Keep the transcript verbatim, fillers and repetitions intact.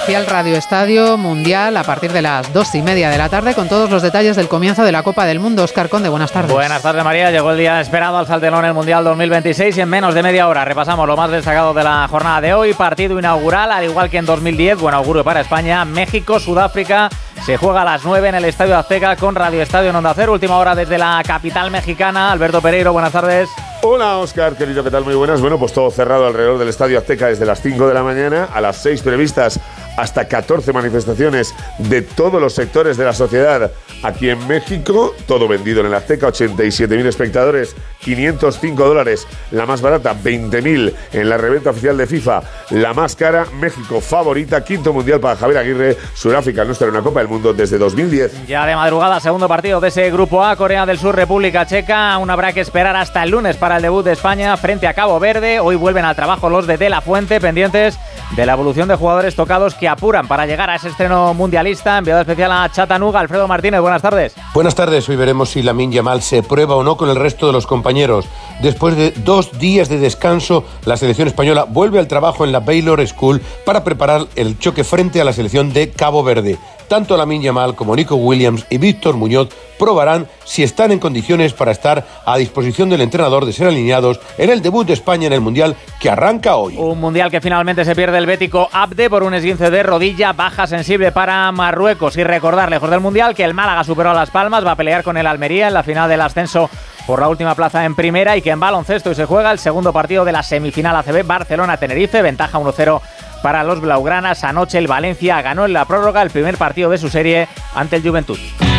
especial Radio Estadio Mundial a partir de las dos y media de la tarde con todos los detalles del comienzo de la Copa del Mundo. Óscar Conde, buenas tardes. Buenas tardes, María. Llegó el día esperado al saltelón el Mundial dos mil veintiséis y en menos de media hora repasamos lo más destacado de la jornada de hoy. Partido inaugural, al igual que en dos mil diez, buen augurio para España. México, Sudáfrica. Se juega a las nueve en el Estadio Azteca con Radio Estadio en Onda Cero. Última hora desde la capital mexicana. Alberto Pereiro, buenas tardes. Hola, Óscar, querido, ¿qué tal? Muy buenas. Bueno, pues todo cerrado alrededor del Estadio Azteca desde las cinco de la mañana a las seis previstas, hasta catorce manifestaciones de todos los sectores de la sociedad aquí en México. Todo vendido en el Azteca, ochenta y siete mil espectadores, quinientos cinco dólares. La más barata, veinte mil en la reventa oficial de FIFA. La más cara, México favorita, quinto mundial para Javier Aguirre. Sudáfrica no está en una Copa del Mundo desde dos mil diez. Ya de madrugada, segundo partido de ese Grupo A, Corea del Sur, República Checa. Aún habrá que esperar hasta el lunes para el debut de España frente a Cabo Verde. Hoy vuelven al trabajo los de De La Fuente, pendientes de la evolución de jugadores tocados que apuran para llegar a ese estreno mundialista. Enviado especial a Chattanooga, Alfredo Martínez, buenas tardes. Buenas tardes, hoy veremos si Lamine Yamal se prueba o no con el resto de los compañeros. Después de dos días de descanso, la selección española vuelve al trabajo en la Baylor School para preparar el choque frente a la selección de Cabo Verde. Tanto Lamine Yamal como Nico Williams y Víctor Muñoz probarán si están en condiciones para estar a disposición del entrenador de ser alineados en el debut de España en el Mundial que arranca hoy. Un Mundial que finalmente se pierde el bético Abde por un esguince de rodilla, baja sensible para Marruecos. Y recordar, lejos del Mundial, que el Málaga superó a Las Palmas, va a pelear con el Almería en la final del ascenso por la última plaza en primera, y que en baloncesto hoy se juega el segundo partido de la semifinal A C B, Barcelona-Tenerife, ventaja uno cero para los blaugranas. Anoche el Valencia ganó en la prórroga el primer partido de su serie ante el Juventud.